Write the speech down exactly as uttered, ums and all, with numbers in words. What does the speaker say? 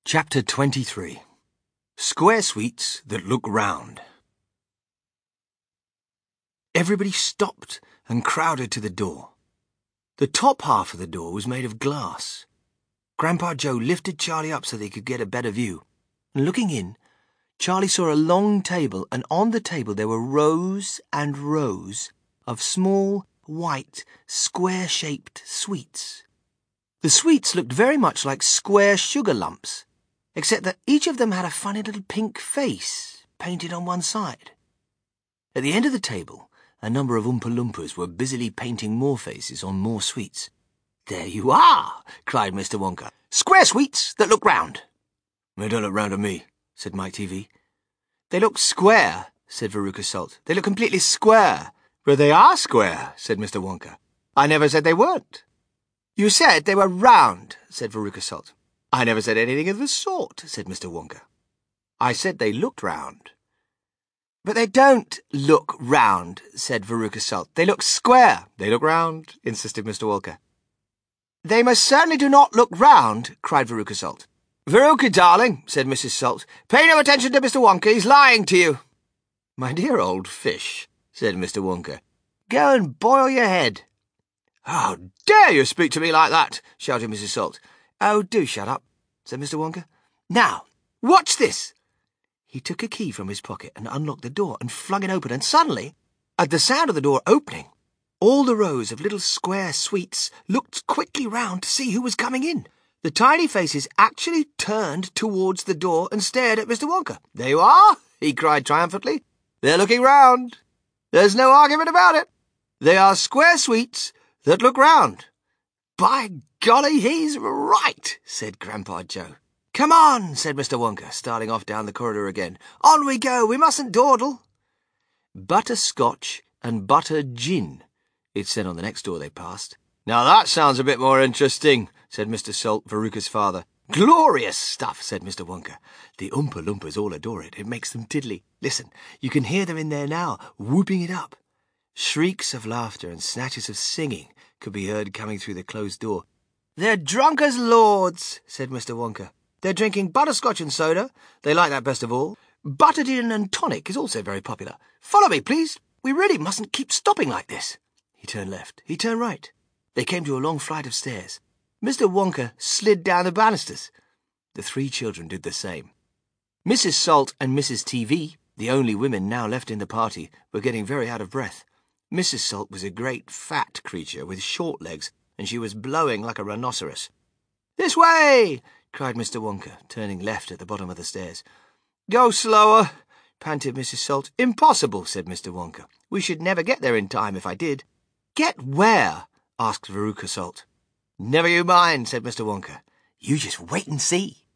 Chapter twenty-three. Square Sweets That Look Round. Everybody stopped and crowded to the door. The top half of the door was made of glass. Grandpa Joe lifted Charlie up so they could get a better view, and looking in, Charlie saw a long table, and on the table there were rows and rows of small, white, square-shaped sweets. The sweets looked very much like square sugar lumps, except that each of them had a funny little pink face painted on one side. At the end of the table, a number of Oompa Loompas were busily painting more faces on more sweets. "There you are!" cried Mister Wonka. "Square sweets that look round." "They don't look round to me," said Mike T V. "They look square," said Veruca Salt. "They look completely square." "But they are square," said Mister Wonka. "I never said they weren't." "You said they were round," said Veruca Salt. "I never said anything of the sort," said Mister Wonka. "I said they looked round." "But they don't look round," said Veruca Salt. "They look square." "They look round," insisted Mister Wonka. "They most certainly do not look round," cried Veruca Salt. "Veruca, darling," said Missus Salt, "pay no attention to Mister Wonka. He's lying to you." "My dear old fish," said Mister Wonka, "go and boil your head." "How dare you speak to me like that?" shouted Missus Salt. "Oh, do shut up," said Mister Wonka. "Now, watch this." He took a key from his pocket and unlocked the door and flung it open, and suddenly, at the sound of the door opening, all the rows of little square sweets looked quickly round to see who was coming in. The tiny faces actually turned towards the door and stared at Mister Wonka. "There you are," he cried triumphantly. "They're looking round. There's no argument about it. They are square sweets that look round." "By golly, he's right," said Grandpa Joe. "Come on," said Mister Wonka, starting off down the corridor again. "On we go, we mustn't dawdle." "Butterscotch and butter gin," it said on the next door they passed. "Now that sounds a bit more interesting," said Mister Salt, Veruca's father. "Glorious stuff," said Mister Wonka. "The Oompa Loompas all adore it. It makes them tiddly. Listen, you can hear them in there now, whooping it up." Shrieks of laughter and snatches of singing could be heard coming through the closed door. "They're drunk as lords," said Mister Wonka. "They're drinking butterscotch and soda. They like that best of all. Butter gin and tonic is also very popular. Follow me, please. We really mustn't keep stopping like this." He turned left. He turned right. They came to a long flight of stairs. Mister Wonka slid down the banisters. The three children did the same. Missus Salt and Missus T V, the only women now left in the party, were getting very out of breath. Missus Salt was a great fat creature with short legs, and she was blowing like a rhinoceros. "This way!" cried Mister Wonka, turning left at the bottom of the stairs. "Go slower," panted Missus Salt. "Impossible," said Mister Wonka. "We should never get there in time if I did." "Get where?" asked Veruca Salt. "Never you mind," said Mister Wonka. "You just wait and see."